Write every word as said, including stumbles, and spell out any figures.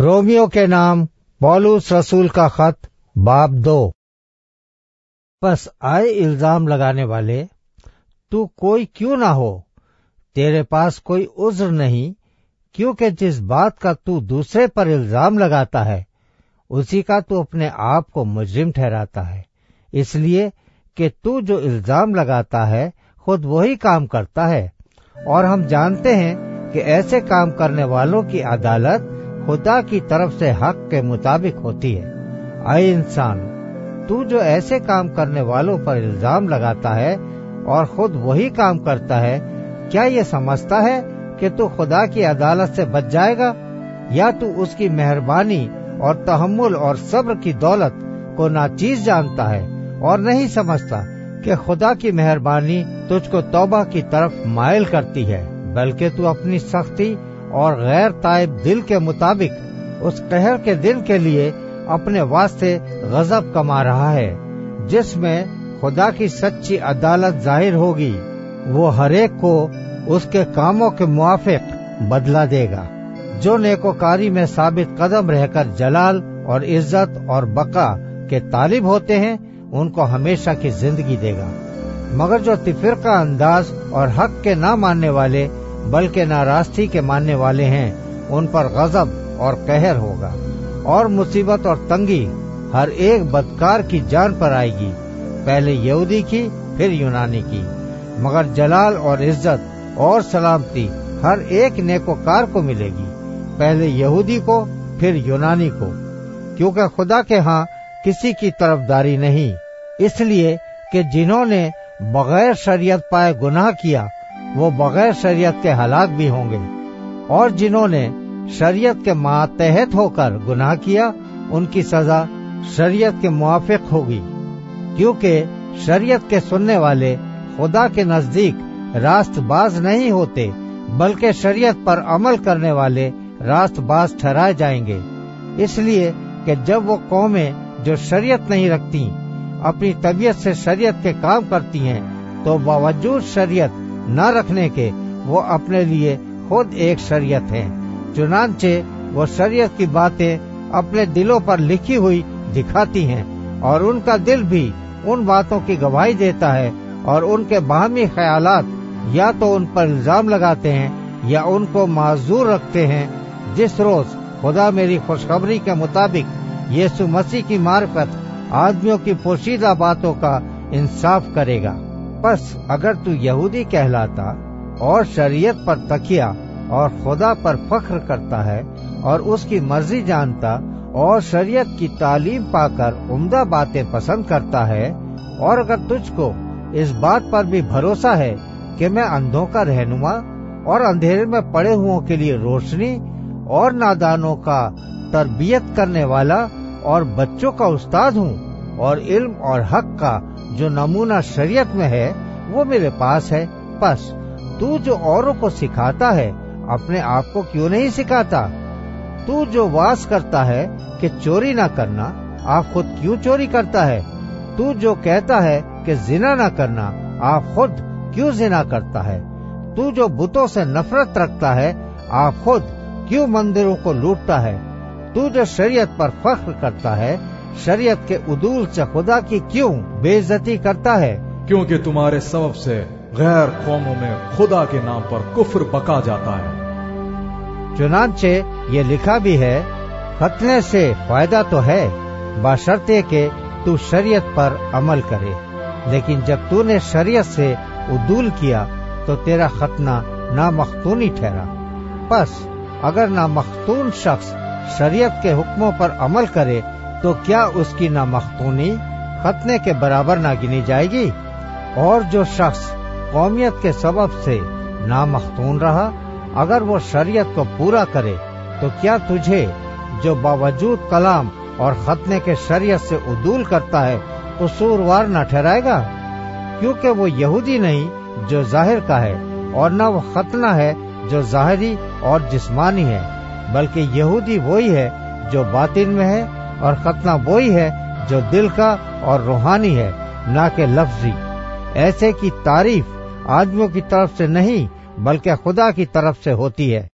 Romeo के नाम पौलुस रसूल का खत बाब दो। बस आए इल्जाम लगाने वाले, तू कोई क्यों ना हो, तेरे पास कोई उज्र नहीं, क्योंकि जिस बात का तू दूसरे पर इल्जाम लगाता है उसी का तू अपने आप को मुजरिम ठहराता है। इसलिए कि तू जो इल्जाम लगाता है खुद वही काम करता है, और हम जानते हैं कि ऐसे काम करने वालों की अदालत खुदा की तरफ से हक के मुताबिक होती है। ऐ इंसान, तू जो ऐसे काम करने वालों पर इल्जाम लगाता है और खुद वही काम करता है, क्या ये समझता है कि तू खुदा की अदालत से बच जाएगा, या तू उसकी मेहरबानी और तहम्मुल और सब्र की दौलत को नाचीज जानता है और नहीं समझता कि खुदा की मेहरबानी तुझको तौबा की तरफ माइल करती है, बल्कि तू अपनी सख्ती और गैर ताइब दिल के मुताबिक उस कहर के दिन के लिए अपने वास्ते गजब कमा रहा है, जिसमें खुदा की सच्ची अदालत जाहिर होगी। वो हरेक को उसके कामों के मुआफिक बदला देगा। जो नेकोकारी में साबित कदम रहकर जलाल और इज्जत और बका के तालिब होते हैं, उनको हमेशा की जिंदगी देगा। मगर जो तिफिरका अंदाज और हक के ना मानने वाले बल्कि नारास्ती के मानने वाले हैं, उन पर गजब और कहर होगा, और मुसीबत और तंगी हर एक बदकार की जान पर आएगी, पहले यहूदी की फिर यूनानी की। मगर जलाल और इज्जत और सलामती हर एक नेकोकार को मिलेगी, पहले यहूदी को फिर यूनानी को, क्योंकि खुदा के यहाँ किसी की तरफदारी नहीं। इसलिए कि जिन्होंने बगैर शरीयत पाए गुनाह किया वो बगैर शरीयत के हलाक भी होंगे, और जिन्होंने शरीयत के मातहत होकर गुनाह किया उनकी सजा शरीयत के मुआफिक होगी, क्योंकि शरीयत के सुनने वाले खुदा के नजदीक रास्तबाज नहीं होते, बल्कि शरीयत पर अमल करने वाले रास्तबाज ठहराए जाएंगे। इसलिए कि जब वो कौमें जो शरीयत नहीं रखती अपनी तबीयत से शरीयत के काम करती हैं, तो बावजूद शरीयत न रखने के वो अपने लिए खुद एक शरीयत है। चुनांचे वो शरीयत की बातें अपने दिलों पर लिखी हुई दिखाती हैं, और उनका दिल भी उन बातों की गवाही देता है, और उनके बाहमी ख्यालात या तो उन पर इल्जाम लगाते हैं या उनको माजूर रखते हैं। जिस रोज खुदा मेरी खुशखबरी के मुताबिक यीशु मसीह की मार्फत आदमियों की पोशीदा बातों का इंसाफ करेगा। बस अगर तू यहूदी कहलाता और शरीयत पर तकिया और खुदा पर फख्र करता है और उसकी मर्जी जानता और शरीयत की तालीम पाकर उम्दा बातें पसंद करता है, और अगर तुझको इस बात पर भी भरोसा है कि मैं अंधों का रहनुमा और अंधेरे में पड़े हुओं के लिए रोशनी और नादानों का तरबियत करने वाला और बच्चों का उस्ताद हूँ, और इल्म और हक का जो नमूना शरीयत में है वो मेरे पास है, बस तू जो औरों को सिखाता है अपने आप को क्यों नहीं सिखाता? तू जो वास करता है कि चोरी ना करना, आप खुद क्यों चोरी करता है? तू जो कहता है कि जिना ना करना, आप खुद क्यों जिना करता है? तू जो बुतों से नफरत रखता है, आप खुद क्यों मंदिरों को लूटता है? तू जो शरीयत पर फख्र करता है, शरीयत के उदूल से खुदा की क्यों बेइज्जती करता है? क्योंकि तुम्हारे सबब से गैर कौमों में खुदा के नाम पर कुफ्र बका जाता है। चुनांचे ये लिखा भी है, खतने से फायदा तो है, बशर्ते के तू शरीयत पर अमल करे। लेकिन जब तूने शरीयत से उदूल किया तो तेरा खतना नामख्तूनी ठहरा। बस अगर नामख्तून शख्स शरीयत के हुक्मों पर अमल करे तो क्या उसकी नामख्तूनी खतने के बराबर ना गिनी जाएगी? और जो शख्स कौमियत के सबब से नामख्तून रहा, अगर वो शरीयत को पूरा करे तो क्या तुझे जो बावजूद कलाम और खतने के शरीयत से उदूल करता है कसूरवार न ठहराएगा? क्योंकि वो यहूदी नहीं जो जाहिर का है, और न वो खतना है जो जाहिरी और जिस्मानी है, बल्कि यहूदी वही है जो बातिन में है, और खतना वही है जो दिल का और रूहानी है, ना कि लफ्जी। ऐसे की तारीफ आदमियों की तरफ से नहीं बल्कि खुदा की तरफ से होती है।